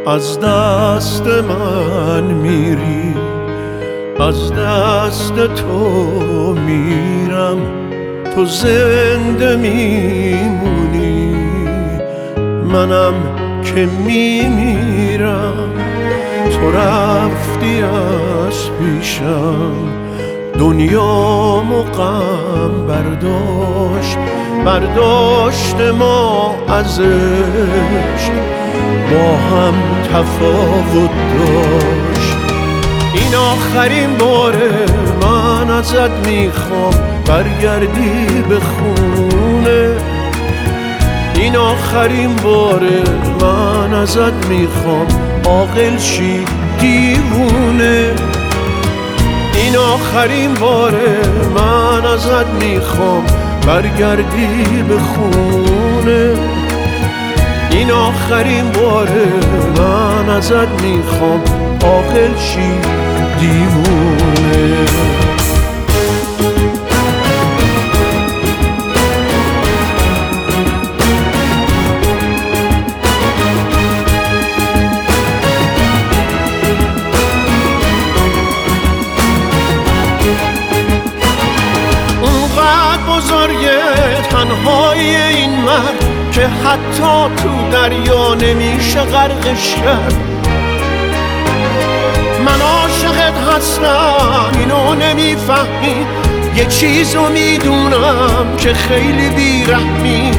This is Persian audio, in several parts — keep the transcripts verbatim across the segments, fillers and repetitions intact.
از دست من میری، از دست تو میرم، تو زنده میمونی، منم که میمیرم. تو رفتی از پیشم، دنیامو غم برداشت، برداشت ما ازش، با هم تفاوت داشت. این آخرین باره من ازت میخوام برگردی به خونه، این آخرین باره من ازت میخوام عاقل شی دیوونه، این آخرین باره من ازت میخوام برگردی به خونه، این آخرین باره من ازت میخوام عاقل شی دیوونه. بزرگه تنهایی این مرد که حتی تو دریا نمیشه غرقش کرد. من عاشقت هستم اینو نمیفهمی، یه چیزو میدونم که خیلی بیرحمی.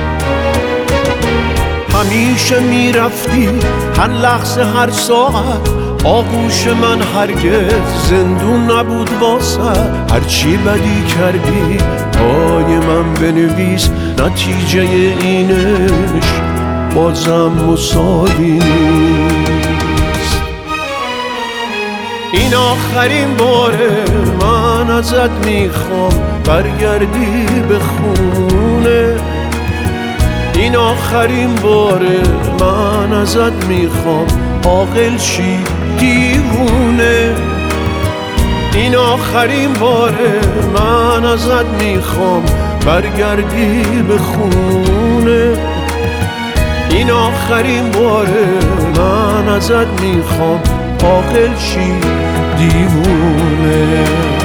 همیشه میرفتی هر لحظه هر ساعت، آغوش من هرگز زندون نبود واسه. هرچی بدی کردی پای من بنویس، نتیجه اینش بازم مساوی نیست. این آخرین باره من ازت میخوام برگردی به خونه، این آخرین باره من ازت میخوام عاقل شی دیوونه، این آخرین باره من ازت میخوام برگردی به خونه، این آخرین باره من ازت میخوام عاقل شی دیوونه.